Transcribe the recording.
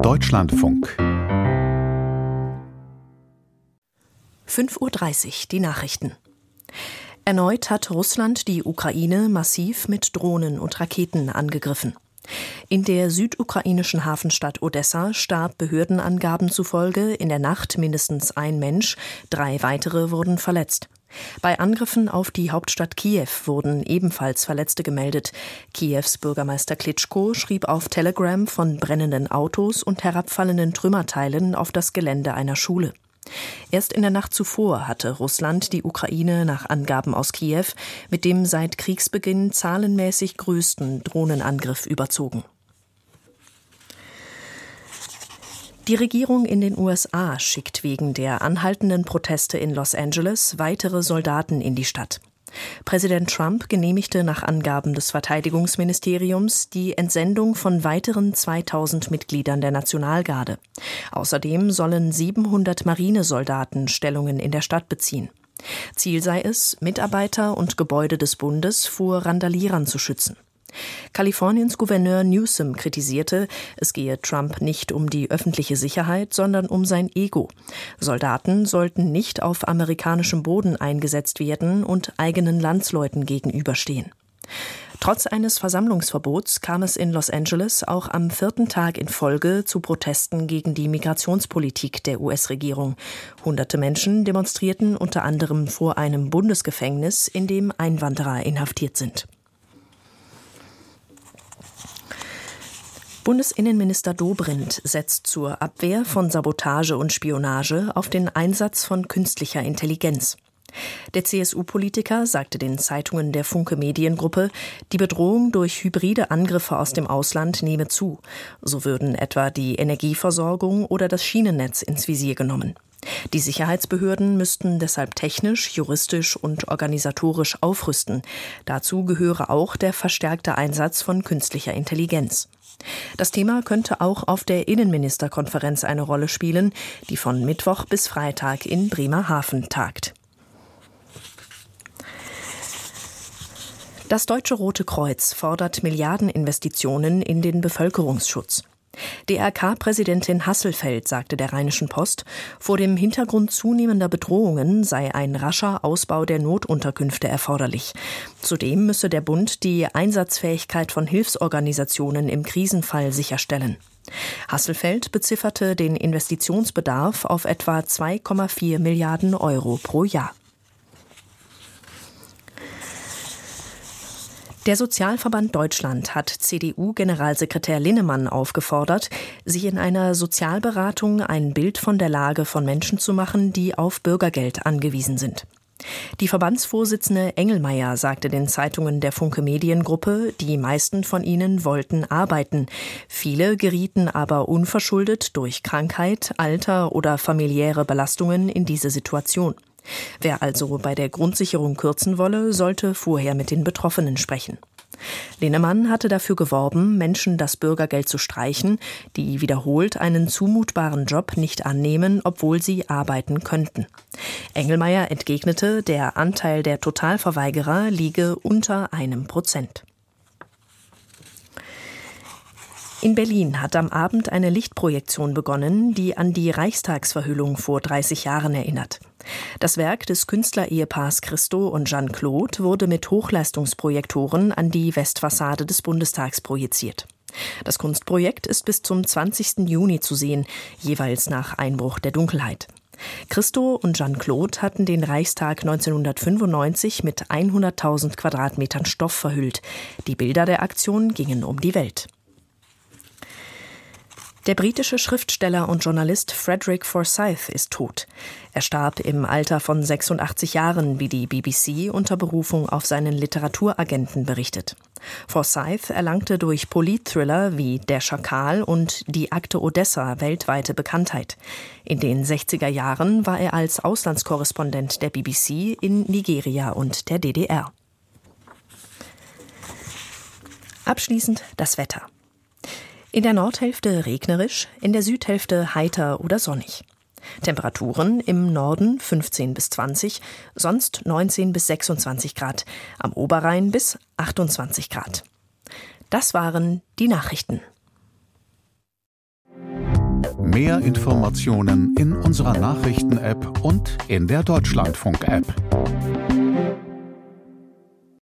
Deutschlandfunk 5:30 Uhr, die Nachrichten. Erneut hat Russland die Ukraine massiv mit Drohnen und Raketen angegriffen. In der südukrainischen Hafenstadt Odessa starb Behördenangaben zufolge in der Nacht mindestens ein Mensch, 3 weitere wurden verletzt. Bei Angriffen auf die Hauptstadt Kiew wurden ebenfalls Verletzte gemeldet. Kiews Bürgermeister Klitschko schrieb auf Telegram von brennenden Autos und herabfallenden Trümmerteilen auf das Gelände einer Schule. Erst in der Nacht zuvor hatte Russland die Ukraine nach Angaben aus Kiew mit dem seit Kriegsbeginn zahlenmäßig größten Drohnenangriff überzogen. Die Regierung in den USA schickt wegen der anhaltenden Proteste in Los Angeles weitere Soldaten in die Stadt. Präsident Trump genehmigte nach Angaben des Verteidigungsministeriums die Entsendung von weiteren 2000 Mitgliedern der Nationalgarde. Außerdem sollen 700 Marinesoldaten Stellungen in der Stadt beziehen. Ziel sei es, Mitarbeiter und Gebäude des Bundes vor Randalierern zu schützen. Kaliforniens Gouverneur Newsom kritisierte, es gehe Trump nicht um die öffentliche Sicherheit, sondern um sein Ego. Soldaten sollten nicht auf amerikanischem Boden eingesetzt werden und eigenen Landsleuten gegenüberstehen. Trotz eines Versammlungsverbots kam es in Los Angeles auch am 4. Tag in Folge zu Protesten gegen die Migrationspolitik der US-Regierung. Hunderte Menschen demonstrierten unter anderem vor einem Bundesgefängnis, in dem Einwanderer inhaftiert sind. Bundesinnenminister Dobrindt setzt zur Abwehr von Sabotage und Spionage auf den Einsatz von künstlicher Intelligenz. Der CSU-Politiker sagte den Zeitungen der Funke Mediengruppe, die Bedrohung durch hybride Angriffe aus dem Ausland nehme zu. So würden etwa die Energieversorgung oder das Schienennetz ins Visier genommen. Die Sicherheitsbehörden müssten deshalb technisch, juristisch und organisatorisch aufrüsten. Dazu gehöre auch der verstärkte Einsatz von künstlicher Intelligenz. Das Thema könnte auch auf der Innenministerkonferenz eine Rolle spielen, die von Mittwoch bis Freitag in Bremerhaven tagt. Das Deutsche Rote Kreuz fordert Milliardeninvestitionen in den Bevölkerungsschutz. DRK-Präsidentin Hasselfeld sagte der Rheinischen Post, vor dem Hintergrund zunehmender Bedrohungen sei ein rascher Ausbau der Notunterkünfte erforderlich. Zudem müsse der Bund die Einsatzfähigkeit von Hilfsorganisationen im Krisenfall sicherstellen. Hasselfeld bezifferte den Investitionsbedarf auf etwa 2,4 Milliarden Euro pro Jahr. Der Sozialverband Deutschland hat CDU-Generalsekretär Linnemann aufgefordert, sich in einer Sozialberatung ein Bild von der Lage von Menschen zu machen, die auf Bürgergeld angewiesen sind. Die Verbandsvorsitzende Engelmeier sagte den Zeitungen der Funke Mediengruppe, die meisten von ihnen wollten arbeiten. Viele gerieten aber unverschuldet durch Krankheit, Alter oder familiäre Belastungen in diese Situation. Wer also bei der Grundsicherung kürzen wolle, sollte vorher mit den Betroffenen sprechen. Linnemann hatte dafür geworben, Menschen das Bürgergeld zu streichen, die wiederholt einen zumutbaren Job nicht annehmen, obwohl sie arbeiten könnten. Engelmeier entgegnete, der Anteil der Totalverweigerer liege unter 1%. In Berlin hat am Abend eine Lichtprojektion begonnen, die an die Reichstagsverhüllung vor 30 Jahren erinnert. Das Werk des Künstlerehepaars Christo und Jeanne-Claude wurde mit Hochleistungsprojektoren an die Westfassade des Bundestags projiziert. Das Kunstprojekt ist bis zum 20. Juni zu sehen, jeweils nach Einbruch der Dunkelheit. Christo und Jeanne-Claude hatten den Reichstag 1995 mit 100.000 Quadratmetern Stoff verhüllt. Die Bilder der Aktion gingen um die Welt. Der britische Schriftsteller und Journalist Frederick Forsyth ist tot. Er starb im Alter von 86 Jahren, wie die BBC unter Berufung auf seinen Literaturagenten berichtet. Forsyth erlangte durch Politthriller wie Der Schakal und Die Akte Odessa weltweite Bekanntheit. In den 60er Jahren war er als Auslandskorrespondent der BBC in Nigeria und der DDR. Abschließend das Wetter. In der Nordhälfte regnerisch, in der Südhälfte heiter oder sonnig. Temperaturen im Norden 15 bis 20, sonst 19 bis 26 Grad, am Oberrhein bis 28 Grad. Das waren die Nachrichten. Mehr Informationen in unserer Nachrichten-App und in der Deutschlandfunk-App.